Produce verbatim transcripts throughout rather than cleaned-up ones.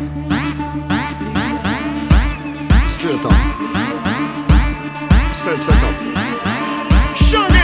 Straight up. Set, set up. Show me.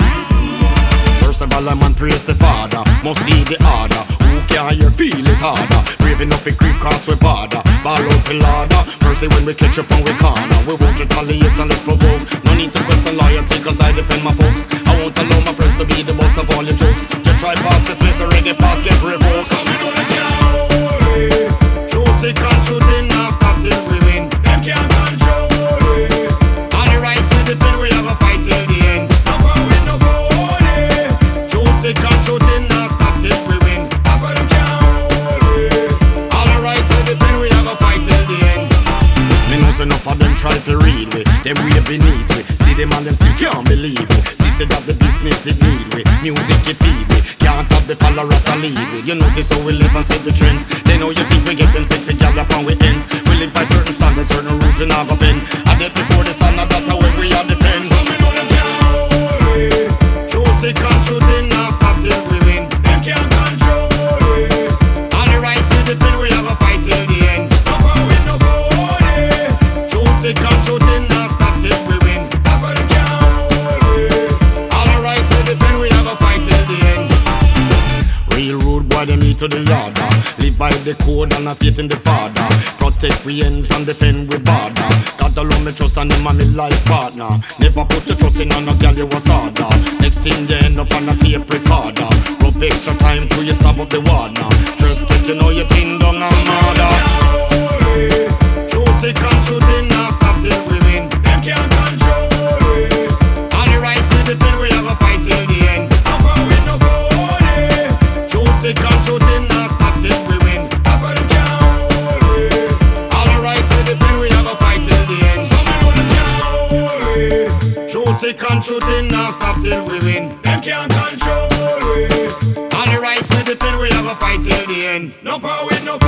First of all, a man praise the Father. Must see the order. Who can you feel it harder? Brave enough to creep cross with border. Ball out the ladder. Mercy when we catch up on we corner. We won't retaliate and let's provoke. No need to question loyalty cause I defend my folks. I won't allow my friends to be the butt of all your jokes. You try pass the place, a reggae pass get revoked. So me know they can't hold it. Shoot it and shoot it now stop till we win. Them can't control it. All the rights to the pen, we have a fight till the end. No go win, no go hold it. Shoot it and shoot it now stop till we win. That's why them can't hold it. All the rights to the pen, we have a fight till the end. Me know say enough of them try to read we. Them way beneath we. See them and them still can't believe we. See say that the business it need we. Music it feed we. Can't have the followers to lead we. You notice how we live and set the trends. They know you think we get them sexy gal upon we ends. We live by certain standards, certain rules we never bend. I did before the sun, I that way we are depend. So me know them can't hold it. Shoot it and shoot it now stop till we win. Them can't control it. All the rights to the pen, we have a fight till the end. No go win, no go hold it. Shoot it and shoot it now stop till we win. That's why them can't hold it. All the rights to the pen, we have a fight till the end. Real rude boy, they meet to the yard. Live by the code and a faith in the Father. Protect we ends and defend we border. God alone me trust and him and me life partner. Never put your trust in on a girl you was harder. Next thing you end up on a tape recorder. Rub extra time till you stab up the water. Stress take you know you think down and murder. Shoot it and shoot it now stop till we win. Them can't control it. All the rights to the pen, we have a fight till the end. No go win, no go hold it. Shoot it and shoot it now stop till we win. That's why them can't hold it. All the rights to the pen, we have a fight till the end. So me know them can't hold it. Shoot it and shoot it now stop till we win. Them can't control it. All the rights to the pen, we have a fight till the end. No power with no